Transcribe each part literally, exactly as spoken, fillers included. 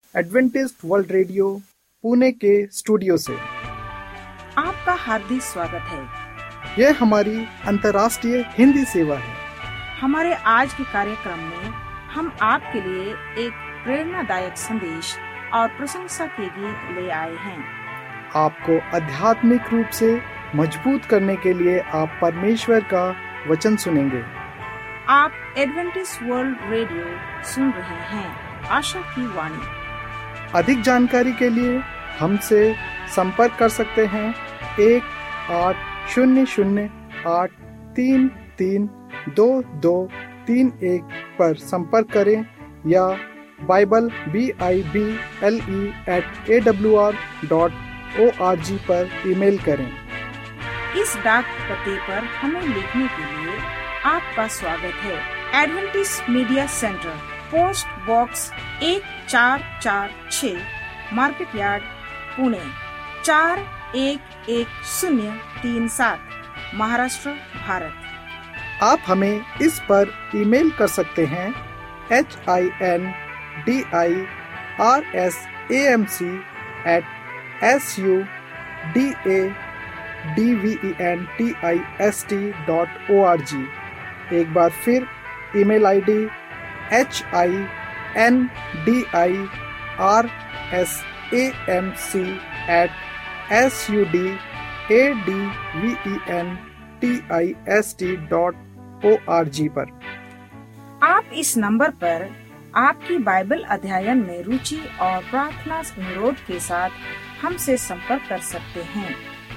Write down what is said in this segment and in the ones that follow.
Adventist World radio Pune के studio से आपका हार्दिक स्वागत है। यह हमारी अंतर्राष्ट्रीय हिंदी सेवा है। हमारे आज के कार्यक्रम में हम आपके लिए एक प्रेरणादायक संदेश और प्रशंसा के गीत ले आए हैं। आपको आध्यात्मिक रूप से मजबूत करने के लिए आप परमेश्वर का वचन सुनेंगे। आप एडवेंटिस्ट वर्ल्ड रेडियो सुन रहे हैं, आशा की वाणी। अधिक जानकारी के लिए हमसे संपर्क कर सकते हैं एक आठ शून्य शून्य आठ तीन तीन दो दो तीन एक पर संपर्क करें या Bible B I B L E at A W R dot O R G पर ईमेल करें। इस डाक पते पर हमें लिखने के लिए आपका स्वागत है। Adventist Media Centre, post box एक चार चार छः, मार्केट यार्ड, पुणे चार एक एक शून्य तीन सात, महाराष्ट्र, भारत। आप हमें इस पर ईमेल कर सकते हैं H I N D I R S A M C at S U D A D V E N T I S T dot O R G. एक बार फिर email ID H I N D I R S A M C at S U D A D V E N T I S T dot O R G पर। आप इस number पर आपकी Bible अध्ययन में रुचि और प्रार्थना अनुरोध के साथ हमसे संपर्क कर सकते हैं।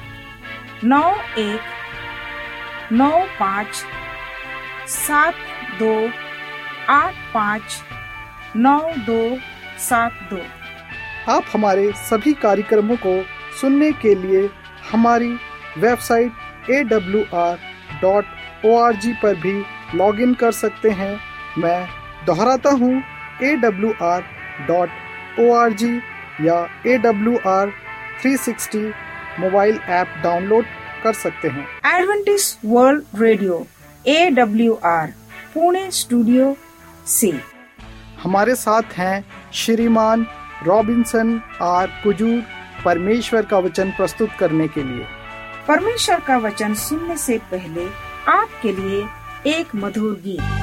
नौ एक नौ पाँच सात दो आठ पाँच नौ दो सात दो। आप हमारे सभी कार्यक्रमों को सुनने के लिए हमारी website A W R dot O R G पर भी लॉगिन कर सकते हैं। मैं दोहराता हूँ, A W R dot O R G या A W R three sixty mobile app download कर सकते हैं। Adventist World Radio A W R Pune studio से हमारे साथ हैं श्रीमान रॉबिन्सन आर कुजूर, परमेश्वर का वचन प्रस्तुत करने के लिए। परमेश्वर का वचन सुनने से पहले आपके लिए एक मधुर गीत।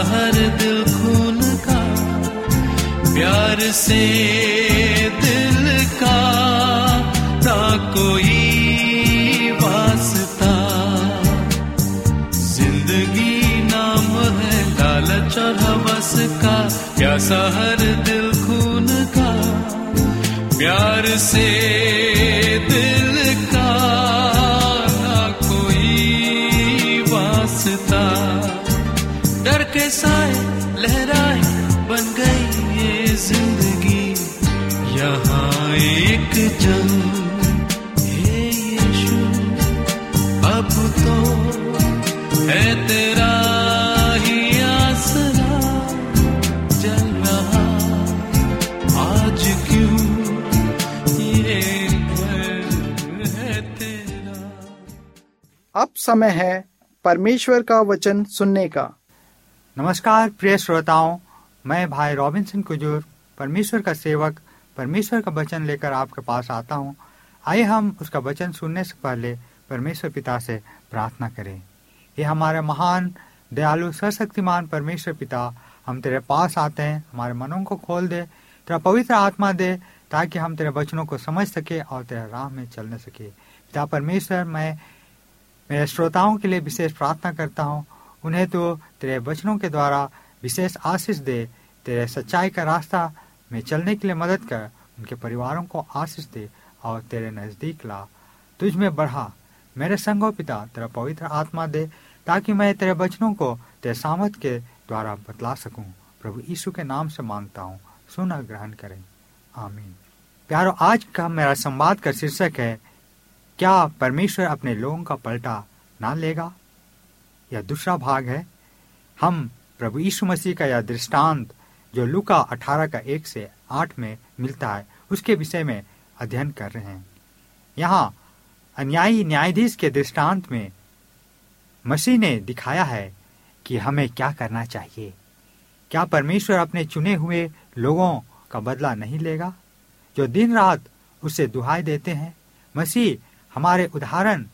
हर दिल खून का, प्यार से दिल का ना कोई वास्ता। जिंदगी नाम है लालच और हवस का, प्यासा हर दिल खून का, प्यार से दिल का ना कोई वास्ता। डर के साए लहराए बन गई ये जिंदगी, यहाँ एक जंग है यीशु, अब तो है तेरा ही आसरा, जल रहा आज क्यों ये घर है तेरा। अब समय है परमेश्वर का वचन सुनने का। नमस्कार प्रिय श्रोताओं, मैं भाई रॉबिन्सन कुजूर, परमेश्वर का सेवक, परमेश्वर का वचन लेकर आपके पास आता हूँ। आइए हम उसका वचन सुनने से पहले परमेश्वर पिता से प्रार्थना करें। ये हमारे महान दयालु सर्वशक्तिमान परमेश्वर पिता, हम तेरे पास आते हैं, हमारे मनों को खोल दे, तेरा पवित्र आत्मा दे, ताकि हम तेरे वचनों को समझ सके और तेरे राह में चलने सके। पिता परमेश्वर, मैं मेरे श्रोताओं के लिए विशेष प्रार्थना करता हूँ, उन्हें तो तेरे वचनों के द्वारा विशेष आशीष दे, तेरे सच्चाई का रास्ता में चलने के लिए मदद कर, उनके परिवारों को आशीष दे और तेरे नजदीक ला, तुझ में बढ़ा। मेरे संगो पिता, तेरा पवित्र आत्मा दे, ताकि मैं तेरे वचनों को तेरे सामर्थ के द्वारा बतला सकूं। प्रभु यीशु के नाम से मांगता हूँ, सुना ग्रहण करें, आमीन। प्यारो, आज का मेरा संवाद का शीर्षक है, क्या परमेश्वर अपने लोगों का पलटा ना लेगा। यह दूसरा भाग है। हम प्रभु यीशु मसीह का यह दृष्टांत जो लूका अठारह का एक से आठ में मिलता है, उसके विषय में अध्ययन कर रहे हैं। यहाँ अन्यायी न्यायाधीश के दृष्टांत में मसीह ने दिखाया है कि हमें क्या करना चाहिए। क्या परमेश्वर अपने चुने हुए लोगों का बदला नहीं लेगा, जो दिन रात उससे दुहाई देते हैं। मसीह हमारे उदाहरण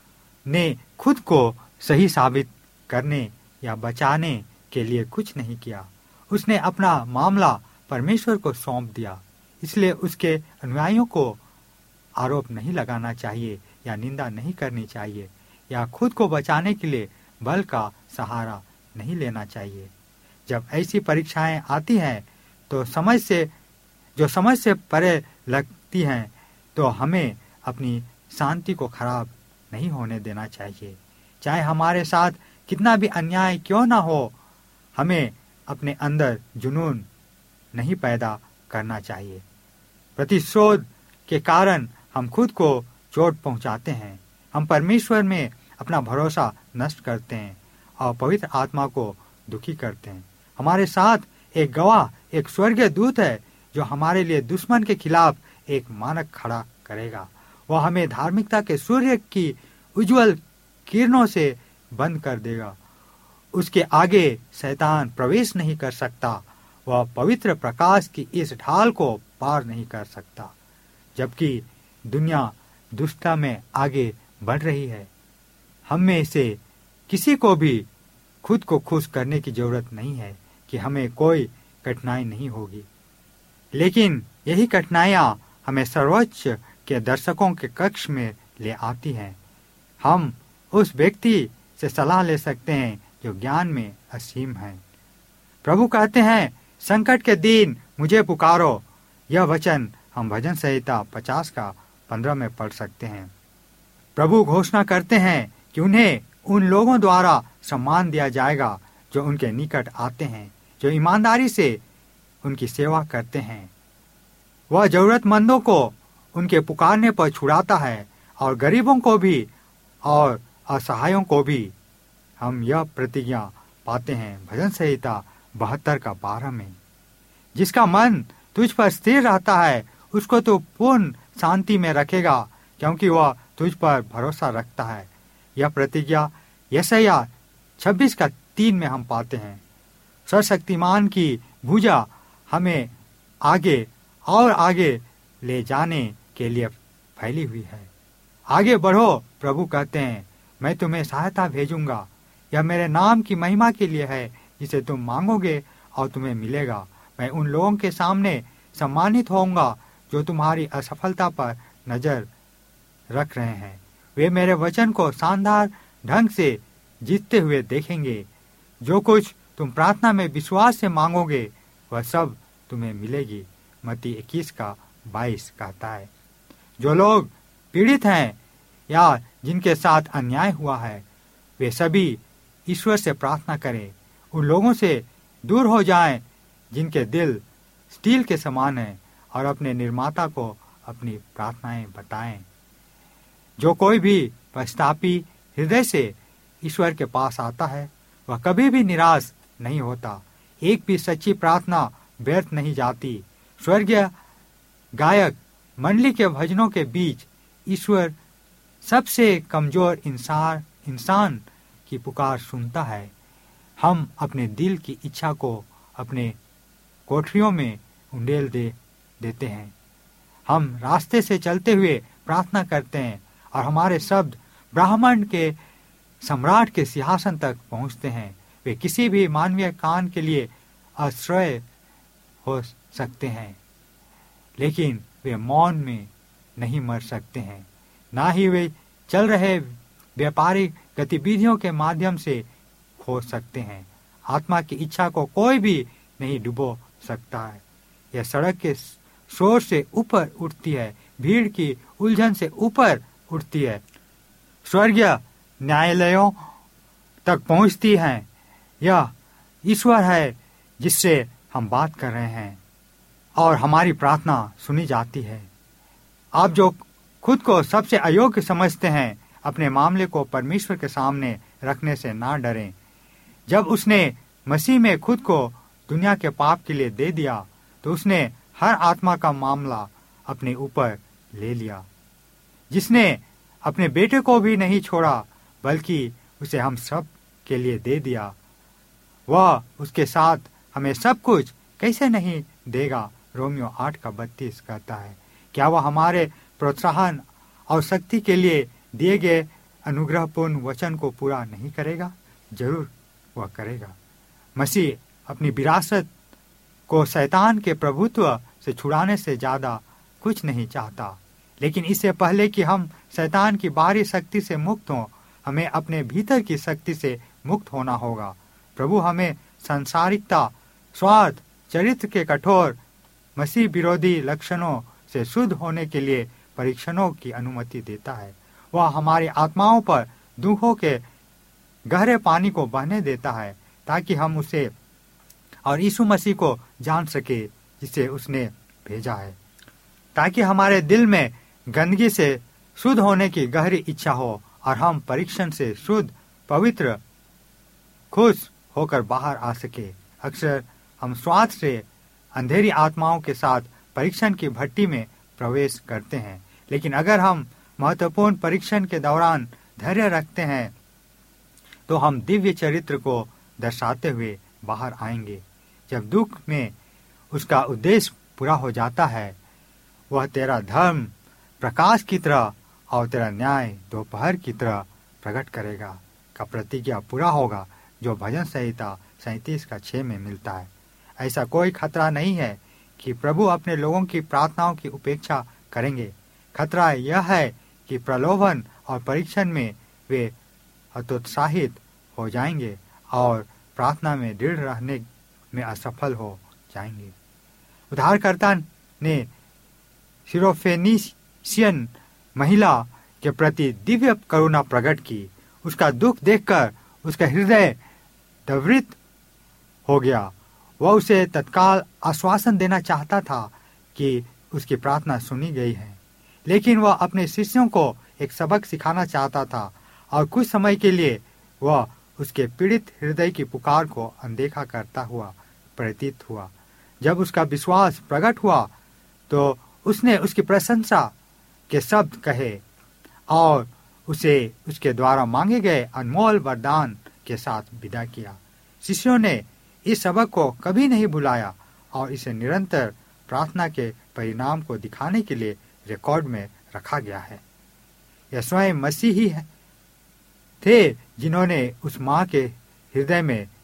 ने खुद को सही साबित करने या बचाने के लिए कुछ नहीं किया। उसने अपना मामला परमेश्वर को सौंप दिया। इसलिए उसके अनुयायियों को आरोप नहीं लगाना चाहिए या निंदा नहीं करनी चाहिए या खुद को बचाने के लिए बल का सहारा नहीं लेना चाहिए। जब ऐसी परीक्षाएं आती हैं तो समझ से जो समझ से परे लगती हैं, तो हमें अपनी शांति को खराब नहीं होने देना चाहिए। चाहे हमारे साथ कितना भी अन्याय क्यों ना हो, हमें अपने अंदर जुनून नहीं पैदा करना चाहिए। प्रतिशोध के कारण हम खुद को चोट पहुंचाते हैं। हम परमेश्वर में अपना भरोसा नष्ट करते हैं और पवित्र आत्मा को दुखी करते हैं। हमारे साथ एक गवाह, एक स्वर्गीय दूत है, जो हमारे लिए दुश्मन के खिलाफ एक मानक खड़ा करेगा। वह हमें धार्मिकता के सूर्य की उज्जवल किरणों से बंद कर देगा। उसके आगे शैतान प्रवेश नहीं कर सकता। वह पवित्र प्रकाश की इस ढाल को पार नहीं कर सकता। जबकि दुनिया दुष्टता में आगे बढ़ रही है, हम में से किसी को भी खुद को खुश करने की जरूरत नहीं है कि हमें कोई कठिनाई नहीं होगी। लेकिन यही कठिनाइयां हमें सर्वोच्च के दर्शकों के कक्ष में ले आती हैं। हम उस व्यक्ति से सलाह ले सकते हैं जो ज्ञान में असीम है। प्रभु कहते हैं, संकट के दिन मुझे पुकारो। यह वचन हम भजन संहिता पचास का पंद्रह में पढ़ सकते हैं। प्रभु घोषणा करते हैं कि उन्हें उन लोगों द्वारा सम्मान दिया जाएगा जो उनके निकट आते हैं, जो ईमानदारी से उनकी सेवा करते हैं। वह जरूरतमंदों को उनके पुकारने पर छुड़ाता है और गरीबों को भी और असहायों को भी। हम यह प्रतिज्ञा पाते हैं भजन संहिता बहत्तर का बारह में। जिसका मन तुझ पर स्थिर रहता है, उसको तो पूर्ण शांति में रखेगा, क्योंकि वह तुझ पर भरोसा रखता है। यह प्रतिज्ञा यशायाह छब्बीस का तीन में हम पाते हैं। सर्वशक्तिमान की भुजा हमें आगे और आगे ले जाने के लिए फैली हुई है। आगे बढ़ो, प्रभु कहते हैं, मैं तुम्हें सहायता भेजूंगा। यह मेरे नाम की महिमा के लिए है, जिसे तुम मांगोगे और तुम्हें मिलेगा। मैं उन लोगों के सामने सम्मानित होऊंगा जो तुम्हारी असफलता पर नजर रख रहे हैं। वे मेरे वचन को शानदार ढंग से जीतते हुए देखेंगे। जो कुछ तुम प्रार्थना में विश्वास से मांगोगे वह सब तुम्हें मिलेगी। मत्ती इक्कीस का बाईस कहता है। जो लोग पीड़ित हैं या जिनके साथ अन्याय हुआ है वे सभी ईश्वर से प्रार्थना करें। उन लोगों से दूर हो जाएं जिनके दिल स्टील के समान हैं और अपने निर्माता को अपनी प्रार्थनाएं बताएं। जो कोई भी पश्चातापी हृदय से ईश्वर के पास आता है वह कभी भी निराश नहीं होता। एक भी सच्ची प्रार्थना व्यर्थ नहीं जाती। स्वर्गीय गायक मंडली के भजनों के बीच ईश्वर सबसे कमजोर इंसान इंसान की पुकार सुनता है। हम अपने दिल की इच्छा को अपने कोठरियों में उंडेल दे देते हैं। हम रास्ते से चलते हुए प्रार्थना करते हैं और हमारे शब्द ब्रह्मांड के सम्राट के सिंहासन तक पहुंचते हैं। वे किसी भी मानवीय कान के लिए आश्रय हो सकते हैं, लेकिन वे मौन में नहीं मर सकते हैं। ना ही वे चल रहे व्यापारिक गतिविधियों के माध्यम से खो सकते हैं। आत्मा की इच्छा को कोई भी नहीं डुबो सकता है। यह सड़क के शोर से ऊपर उठती है, भीड़ की उलझन से ऊपर उठती है, स्वर्गीय न्यायालयों तक पहुंचती है। यह ईश्वर है जिससे हम बात कर रहे हैं और हमारी प्रार्थना सुनी जाती है। आप जो खुद को सबसे अयोग्य समझते हैं अपने मामले को परमेश्वर के सामने रखने से ना डरें। जब उसने मसीह में खुद को दुनिया के पाप के लिए दे दिया तो उसने हर आत्मा का मामला अपने ऊपर ले लिया। जिसने अपने बेटे को भी नहीं छोड़ा बल्कि उसे हम सब के लिए दे दिया, वह उसके साथ हमें सब कुछ कैसे नहीं देगा। रोमियो आठ का बत्तीस कहता है। क्या वह हमारे प्रोत्साहन और शक्ति के लिए दिए गए अनुग्रहपूर्ण वचन को पूरा नहीं करेगा? जरूर वह करेगा। मसीह अपनी विरासत को शैतान के प्रभुत्व से छुड़ाने से ज्यादा कुछ नहीं चाहता, लेकिन इससे पहले कि हम शैतान की बाहरी शक्ति से मुक्त हों, हमें अपने भीतर की शक्ति से मुक्त होना होगा। प्रभु हमें सांसारिकता, स्वार्थ, चरित्र के कठोर मसीह विरोधी लक्षणों से शुद्ध होने के लिए परीक्षणों की अनुमति देता है। वह हमारी आत्माओं पर दुखों के गहरे पानी को बहने देता है ताकि हम उसे और यीशु मसीह को जान सके जिसे उसने भेजा है, ताकि हमारे दिल में गंदगी से शुद्ध होने की गहरी इच्छा हो और हम परीक्षण से शुद्ध, पवित्र, खुश होकर बाहर आ सके। अक्सर हम स्वार्थ से अंधेरी आत्माओं के साथ परीक्षण की भट्टी में प्रवेश करते हैं, लेकिन अगर हम महत्वपूर्ण परीक्षण के दौरान धैर्य रखते हैं तो हम दिव्य चरित्र को दर्शाते हुए बाहर आएंगे। जब दुख में उसका उद्देश्य पूरा हो जाता है, वह तेरा धर्म प्रकाश की तरह और तेरा न्याय दोपहर की तरह प्रकट करेगा का प्रतिज्ञा पूरा होगा, जो भजन संहिता सैंतीस का छह में मिलता है। ऐसा कोई खतरा नहीं है कि प्रभु अपने लोगों की प्रार्थनाओं की उपेक्षा करेंगे। खतरा यह है कि प्रलोभन और परीक्षण में वे हतोत्साहित हो जाएंगे और प्रार्थना में दृढ़ रहने में असफल हो जाएंगे। उद्धारकर्ता ने सिरोफेनिशियन महिला के प्रति दिव्य करुणा प्रकट की। उसका दुख देखकर उसका हृदय द्रवित हो गया। वह उसे तत्काल आश्वासन देना चाहता था कि उसकी प्रार्थना सुनी गई है, लेकिन वह अपने शिष्यों को एक सबक सिखाना चाहता था और कुछ समय के लिए वह उसके पीड़ित हृदय की पुकार को अनदेखा करता हुआ प्रतीत हुआ। जब उसका विश्वास प्रकट हुआ तो उसने उसकी प्रशंसा के शब्द कहे और उसे उसके द्वारा मांगे गए अनमोल वरदान के साथ विदा किया। शिष्यों ने इस सबक को कभी नहीं भुलाया और इसे निरंतर प्रार्थना के परिणाम को दिखाने के लिए रिकॉर्ड में रखा गया है। यह स्वयं मसीह ही थे जिन्होंने उस माँ के हृदय में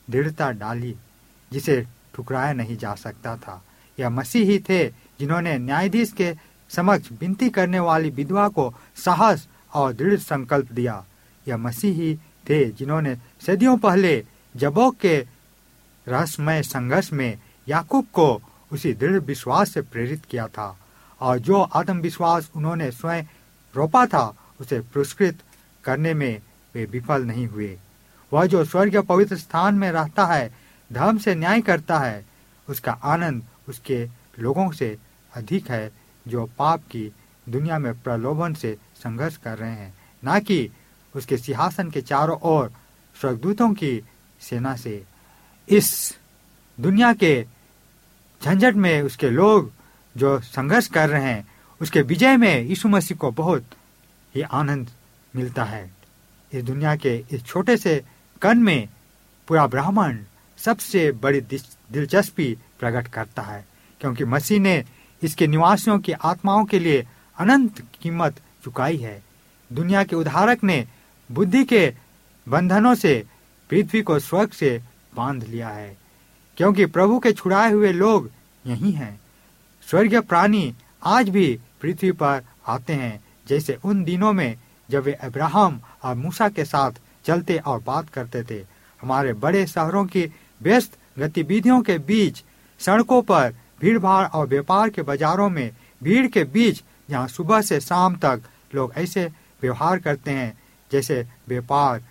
दृढ़ता डाली जिसे ठुकराया नहीं जा सकता था। यह मसीह ही थे जिन्होंने न्यायाधीश के समक्ष विनती करने वाली विधवा को साहस और दृढ़ संकल्प दिया। यह मसीह ही थे जिन्होंने सदियों पहले जबोक के रहस्यमय संघर्ष में याकूब को उसी दृढ़ विश्वास से प्रेरित किया था, और जो आत्मविश्वास उन्होंने स्वयं रोपा था उसे पुरस्कृत करने में वे विफल नहीं हुए। वह जो स्वर्गीय पवित्र स्थान में रहता है, धर्म से न्याय करता है, उसका आनंद उसके लोगों से अधिक है जो पाप की दुनिया में प्रलोभन से संघर्ष कर रहे हैं, ना कि उसके सिंहासन के चारों ओर स्वर्गदूतों की सेना से। इस दुनिया के झंझट में उसके लोग जो संघर्ष कर रहे हैं, उसके विजय में यीशु मसीह को बहुत ही आनंद मिलता है। इस दुनिया के इस छोटे से कण में पूरा ब्रह्मांड सबसे बड़ी दिलचस्पी प्रकट करता है, क्योंकि मसीह ने इसके निवासियों की आत्माओं के लिए अनंत कीमत चुकाई है। दुनिया के उद्धारक ने बुद्धि के बंधनों से पृथ्वी को स्वर्ग से बांध लिया है, क्योंकि प्रभु के छुड़ाए हुए लोग यही हैं। स्वर्गीय प्राणी आज भी पृथ्वी पर आते हैं, जैसे उन दिनों में जब वे अब्राहम और मूसा के साथ चलते और बात करते थे। हमारे बड़े शहरों की व्यस्त गतिविधियों के बीच, सड़कों पर भीड़ भाड़ और व्यापार के बाजारों में भीड़ के बीच, जहाँ सुबह से शाम तक लोग ऐसे व्यवहार करते हैं जैसे व्यापार,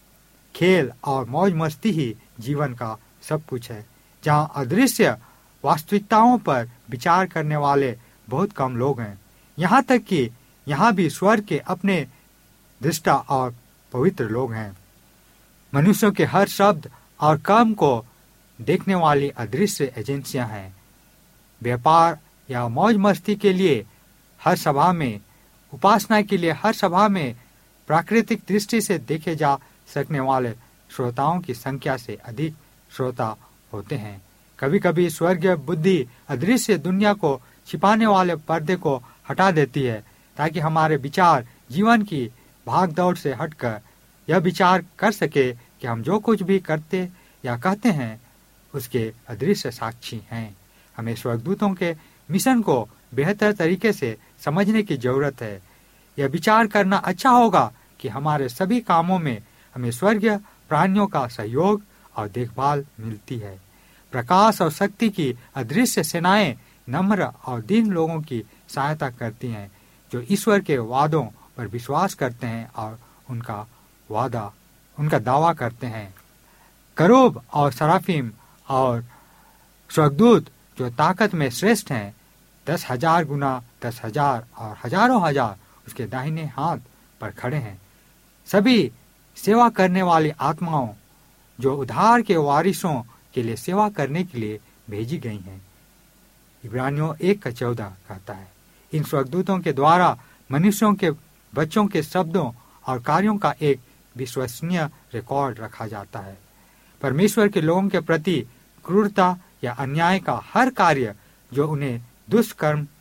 खेल और मौज मस्ती ही जीवन का सब कुछ है, जहाँ अदृश्य वास्तविकताओं पर विचार करने वाले बहुत कम लोग हैं। यहाँ तक कि यहाँ भी स्वर्ग के अपने दृष्टा और पवित्र लोग हैं। मनुष्यों के हर शब्द और कर्म को देखने वाली अदृश्य एजेंसियां हैं। व्यापार या मौज मस्ती के लिए हर सभा में, उपासना के लिए हर सभा में प्राकृतिक दृष्टि से देखे जा सकने वाले श्रोताओं की संख्या से अधिक श्रोता होते हैं। कभी कभी स्वर्गीय बुद्धि अदृश्य दुनिया को छिपाने वाले पर्दे को हटा देती है, ताकि हमारे विचार जीवन की भाग दौड़ से हटकर यह विचार कर सके कि हम जो कुछ भी करते या कहते हैं उसके अदृश्य साक्षी हैं। हमें स्वर्गदूतों के मिशन को बेहतर तरीके से समझने की जरूरत है। यह विचार करना अच्छा होगा कि हमारे सभी कामों में हमें स्वर्गीय प्राणियों का सहयोग और देखभाल मिलती है। प्रकाश और शक्ति की अदृश्य सेनाएं नम्र और दीन लोगों की सहायता करती हैं, जो ईश्वर के वादों पर विश्वास करते हैं और उनका वादा उनका दावा करते हैं। करूब और सराफीम और स्वर्गदूत जो ताकत में श्रेष्ठ हैं, दस हजार गुना दस हजार और हजारों हजार उसके दाहिने हाथ पर खड़े हैं। सभी सेवा करने वाली आत्माओं जो उद्धार के वारिसों के लिए सेवा करने के लिए भेजी गई हैं। इब्रानियों एक का चौदह कहता है, इन स्वर्गदूतों के द्वारा मनुष्यों के बच्चों के शब्दों और कार्यों का एक विश्वसनीय रिकॉर्ड रखा जाता है। परमेश्वर के लोगों के प्रति क्रूरता या अन्याय का हर कार्य जो उन्हें दुष्ट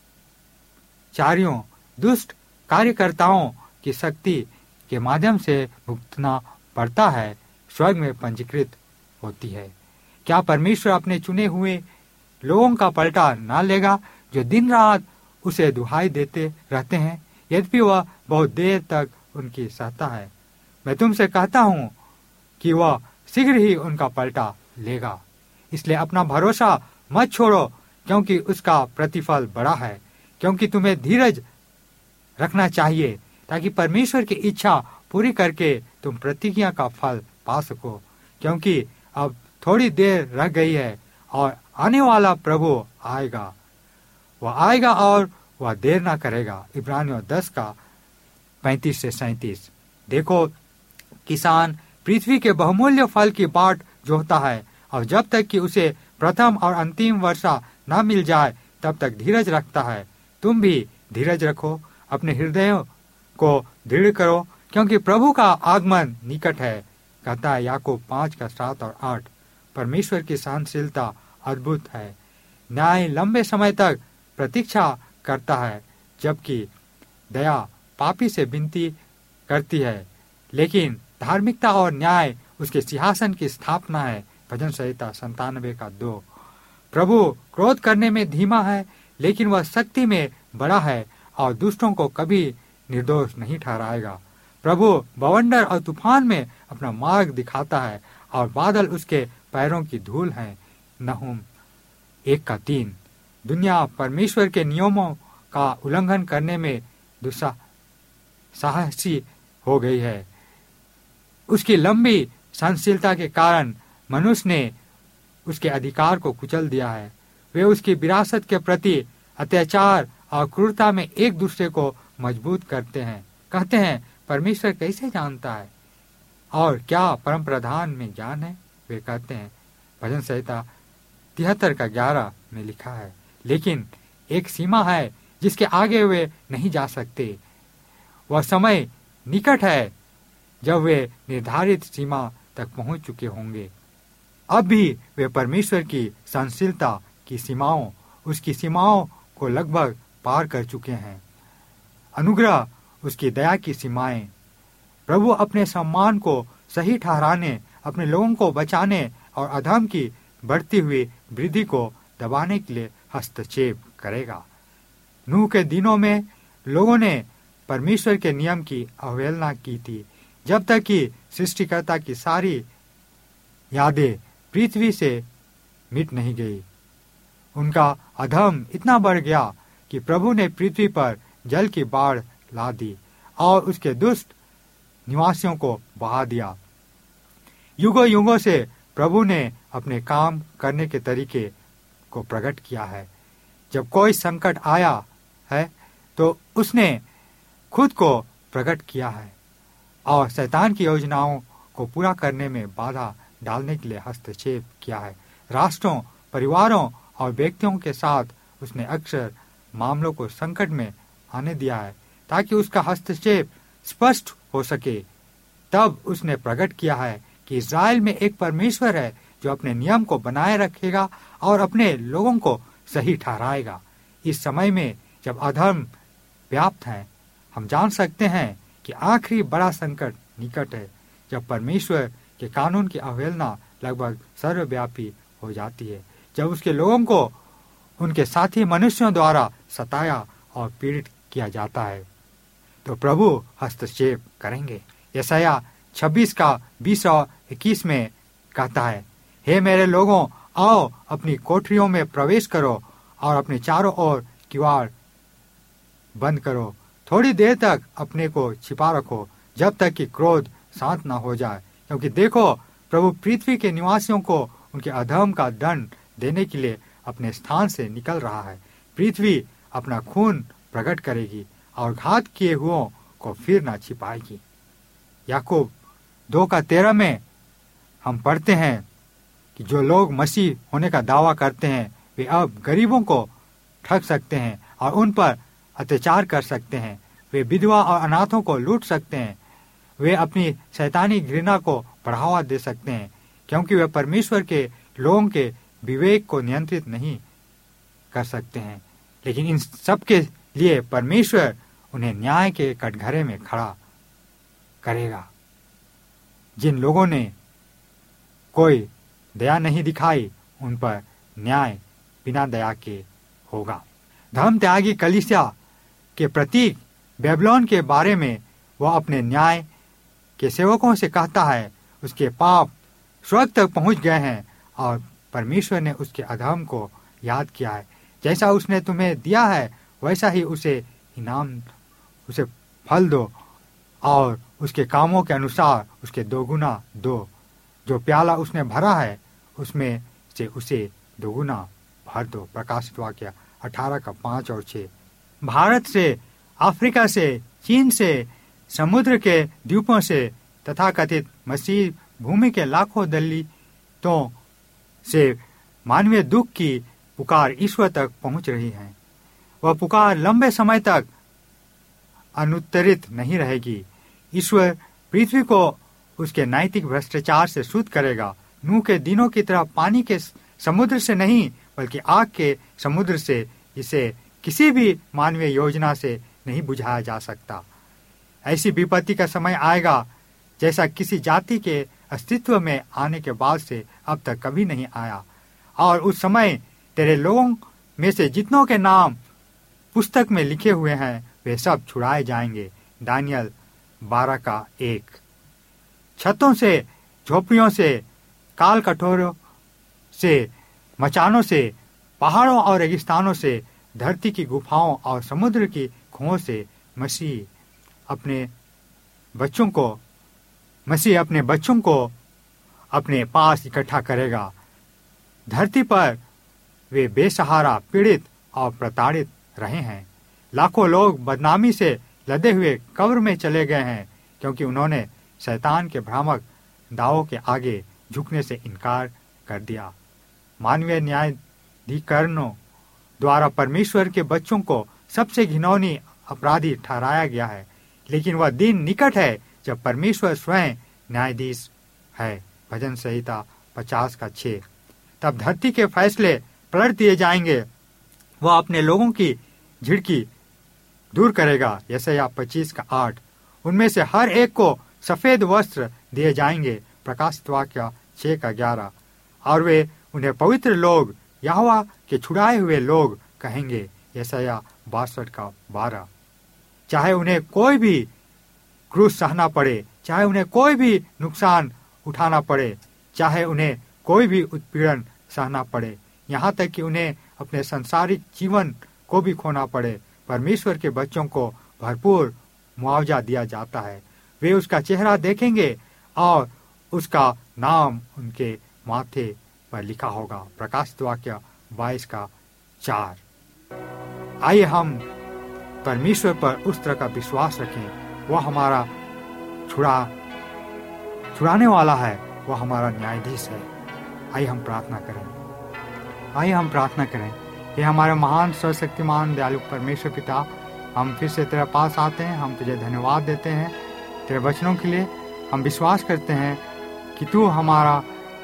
कर्मचारियों, दुष्ट कार्यकर्ताओं की शक्ति के माध्यम से भुगतना पड़ता है, स्वर्ग में पंजीकृत होती है। क्या परमेश्वर अपने चुने हुए लोगों का पलटा ना लेगा, जो दिन रात उसे दुहाई देते रहते हैं, यद्यपि वह बहुत देर तक उनकी सहता है? मैं तुमसे कहता हूँ कि वह शीघ्र ही उनका पलटा लेगा। इसलिए अपना भरोसा मत छोड़ो, क्योंकि उसका प्रतिफल बड़ा है। क्योंकि तुम्हें धीरज रखना चाहिए, ताकि परमेश्वर की इच्छा पूरी करके तुम प्रतिज्ञा का फल पा सको। क्योंकि अब थोड़ी देर रह गई है और आने वाला प्रभु आएगा। वह आएगा और वह देर ना करेगा। इब्रानियों दस का पैंतीस से सैंतीस। देखो, किसान पृथ्वी के बहुमूल्य फल की बाट जोहता है, और जब तक कि उसे प्रथम और अंतिम वर्षा न मिल जाए तब तक धीरज रखता है। तुम भी धीरज रखो, अपने हृदयों को दृढ़ करो, क्योंकि प्रभु का आगमन निकट है, कहता है याकूब पांच का सात और आठ। परमेश्वर की सहनशीलता अद्भुत है। न्याय लंबे समय तक प्रतीक्षा करता है, जबकि दया पापी से विनती करती है। लेकिन धार्मिकता और न्याय उसके सिंहासन की स्थापना है, भजन संहिता संतानवे का दो। प्रभु क्रोध करने में धीमा है, लेकिन वह शक्ति में बड़ा है और दुष्टों को कभी निर्दोष नहीं ठहराएगा। प्रभु बवंडर और तूफान में अपना मार्ग दिखाता है और बादल उसके पैरों की धूल है। नहूम एक का तीन। दुनिया परमेश्वर के नियमों का उल्लंघन करने में दुस्साहसी हो गई है। उसकी लंबी सहनशीलता के कारण मनुष्य ने उसके अधिकार को कुचल दिया है। वे उसकी विरासत के प्रति अत्याचार और क्रूरता में एक दूसरे को मजबूत करते हैं। कहते हैं, परमेश्वर कैसे जानता है और क्या परम प्रधान में ज्ञान है। वे कहते हैं, भजन संहिता तिहत्तर का ग्यारह में लिखा है, लेकिन एक सीमा है जिसके आगे वे नहीं जा सकते। वह समय निकट है जब वे निर्धारित सीमा तक पहुंच चुके होंगे। अब भी वे परमेश्वर की सहनशीलता की सीमाओं, उसकी सीमाओं को लगभग पार कर चुके हैं। अनुग्रह उसकी दया की सीमाएं। प्रभु अपने सम्मान को सही ठहराने, अपने लोगों को बचाने और अधर्म की बढ़ती हुई वृद्धि को दबाने के लिए हस्तक्षेप करेगा। नूह के दिनों में लोगों ने परमेश्वर के नियम की अवहेलना की थी, जब तक कि सृष्टिकर्ता की सारी यादें पृथ्वी से मिट नहीं गई। उनका अधर्म इतना बढ़ गया कि प्रभु ने पृथ्वी पर जल की बाढ़ ला दी और उसके दुष्ट निवासियों को बहा दिया। युगों युगों से प्रभु ने अपने काम करने के तरीके को प्रकट किया है। जब कोई संकट आया है तो उसने खुद को प्रकट किया है और शैतान की योजनाओं को पूरा करने में बाधा डालने के लिए हस्तक्षेप किया है। राष्ट्रों, परिवारों और व्यक्तियों के साथ उसने अक्सर मामलों को संकट में आने दिया है ताकि उसका हस्तक्षेप स्पष्ट हो सके। तब उसने प्रकट किया है कि इस्राएल में एक परमेश्वर है जो अपने नियम को बनाए रखेगा और अपने लोगों को सही ठहराएगा। इस समय में जब अधर्म व्याप्त है, हम जान सकते हैं कि आखिरी बड़ा संकट निकट है, जब परमेश्वर के कानून की अवहेलना लगभग सर्वव्यापी हो जाती है, जब उसके लोगों को उनके साथी मनुष्यों द्वारा सताया और पीड़ित किया जाता है, तो प्रभु हस्तक्षेप करेंगे। यशायाह छब्बीस का बीस और इक्कीस में कहता है, हे मेरे लोगों, आओ अपनी कोठरियों में प्रवेश करो और अपने चारों ओर किवाड़ बंद करो। थोड़ी देर तक अपने को छिपा रखो जब तक कि क्रोध शांत न हो जाए, क्योंकि देखो प्रभु पृथ्वी के निवासियों को उनके अधर्म का दंड देने के लिए अपने स्थान से निकल रहा है। पृथ्वी अपना खून प्रकट करेगी और घात किए हुओं को फिर न छिपाएगी। याकूब दो का तेरह में हम पढ़ते हैं कि जो लोग मसीह होने का दावा करते हैं वे अब गरीबों को ठग सकते हैं और उन पर अत्याचार कर सकते हैं। वे विधवा और अनाथों को लूट सकते हैं। वे अपनी शैतानी घृणा को बढ़ावा दे सकते हैं, क्योंकि वे परमेश्वर के लोगों के विवेक को नियंत्रित नहीं कर सकते हैं। लेकिन इन सब के लिए परमेश्वर उन्हें न्याय के कटघरे में खड़ा करेगा। जिन लोगों ने कोई दया नहीं दिखाई, उन पर न्याय बिना दया के होगा। धर्म त्यागी कलीसिया के प्रतीक बेबीलोन के बारे में वह अपने न्याय के सेवकों से कहता है, उसके पाप स्वर्ग तक पहुंच गए हैं और परमेश्वर ने उसके अधर्म को याद किया है। जैसा उसने तुम्हें दिया है वैसा ही उसे इनाम, उसे फल दो और उसके कामों के अनुसार उसके दोगुना दो। जो प्याला उसने भरा है उसमें से उसे दोगुना भर दो। प्रकाशित वाक्य अठारह का पांच और छह। भारत से, अफ्रीका से, चीन से, समुद्र के द्वीपों से तथा कथित मसीह भूमि के लाखों दलितों से मानवीय दुख की पुकार ईश्वर तक पहुंच रही है। वह पुकार लंबे समय तक अनुत्तरित नहीं रहेगी। ईश्वर पृथ्वी को उसके नैतिक भ्रष्टाचार से शुद्ध करेगा। नूह के दिनों की तरह पानी के समुद्र से नहीं, बल्कि आग के समुद्र से, जिसे किसी भी मानवीय योजना से नहीं बुझाया जा सकता। ऐसी विपत्ति का समय आएगा जैसा किसी जाति के अस्तित्व में आने के बाद से अब तक कभी नहीं आया। और उस समय तेरे लोगों में से जितनों के नाम पुस्तक में लिखे हुए हैं वे सब छुड़ाए जाएंगे। दानियल बारह का एक। छतों से, झोपड़ियों से, काल कठोरों से, मचानों से, पहाड़ों और रेगिस्तानों से, धरती की गुफाओं और समुद्र की कुओं से मसीह अपने बच्चों को मसीह अपने बच्चों को अपने पास इकट्ठा करेगा। धरती पर वे बेसहारा, पीड़ित और प्रताड़ित रहे हैं। लाखों लोग बदनामी से लदे हुए कब्र में चले गए हैं, क्योंकि उन्होंने शैतान के भ्रामक दावों के आगे झुकने से इनकार कर दिया। मानवीय न्यायाधिकरणों द्वारा परमेश्वर के बच्चों को सबसे घिनौनी अपराधी ठहराया गया है, लेकिन वह दिन निकट है जब परमेश्वर स्वयं न्यायाधीश है। भजन संहिता पचास का छः। तब धरती के फैसले पलट दिए जाएंगे। वह अपने लोगों की झिड़की दूर करेगा। यशायाह पच्चीस का आठ। उनमें से हर एक को सफेद वस्त्र दिए जाएंगे। प्रकाशित वाक्य छः का ग्यारह। और वे उन्हें पवित्र लोग, यहोवा के छुड़ाए हुए लोग कहेंगे। यशायाह बासठ का बारह। चाहे उन्हें कोई भी क्रूस सहना पड़े, चाहे उन्हें कोई भी नुकसान उठाना पड़े, चाहे उन्हें कोई भी उत्पीड़न सहना पड़े, यहाँ तक कि उन्हें अपने सांसारिक जीवन को भी खोना पड़े, परमेश्वर के बच्चों को भरपूर मुआवजा दिया जाता है। वे उसका चेहरा देखेंगे और उसका नाम उनके माथे पर लिखा होगा। प्रकाशित वाक्य बाईस का चार। आइए हम परमेश्वर पर उस तरह का विश्वास रखें। वह हमारा छुड़ा छुड़ाने वाला है, वह हमारा न्यायाधीश है। आइए हम प्रार्थना करें। आइए हम प्रार्थना करें। ये हमारे महान सर्वशक्तिमान दयालु परमेश्वर पिता, हम फिर से तेरे पास आते हैं। हम तुझे धन्यवाद देते हैं तेरे वचनों के लिए। हम विश्वास करते हैं कि तू हमारा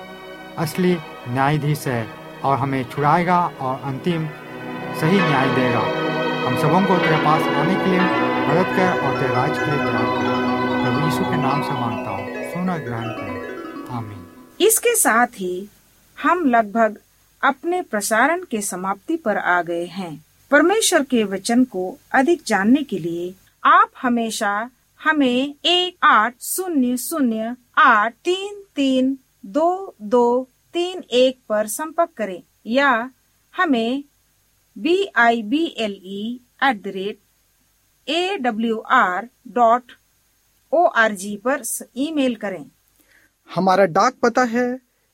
असली न्यायाधीश है और हमें छुड़ाएगा और अंतिम सही न्याय देगा। हम सबों को तेरे पास आने के लिए मदद कर और तेरे राज्य के लिए तैयार कर। प्रभु यीशु के नाम से मांगता हूँ, सुना ग्रहण कर, आमीन। इसके साथ ही हम लगभग अपने प्रसारण के समाप्ति पर आ गए हैं। परमेश्वर के वचन को अधिक जानने के लिए आप हमेशा हमें एक आठ शून्य शून्य आठ तीन तीन दो दो तीन एक पर संपर्क करें या हमें B I B L E at the rate A W R dot O R G पर ईमेल करें। हमारा डाक पता है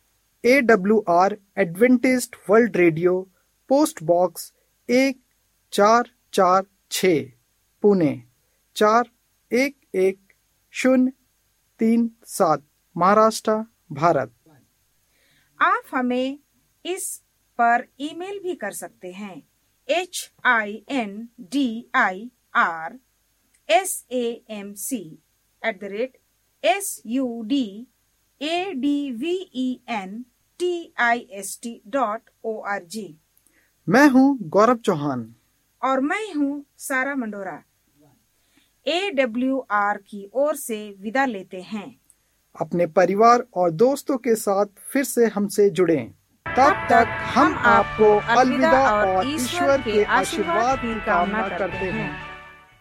A W R Adventist World Radio, post box एक चार चार छः, पुणे चार एक एक शून्य तीन सात, महाराष्ट्र, भारत। आप हमें इस पर ईमेल भी कर सकते हैं। H I N D I R S A M C at the rate S U D A D V E N T I S T dot O R G. मैं हूँ गौरव चौहान और मैं हूँ सारा मंडोरा। ए डब्ल्यू आर की ओर से विदा लेते हैं। अपने परिवार और दोस्तों के साथ फिर से हमसे जुड़ें। तब तक हम आपको अलविदा और ईश्वर के आशीर्वाद की कामना करते हैं।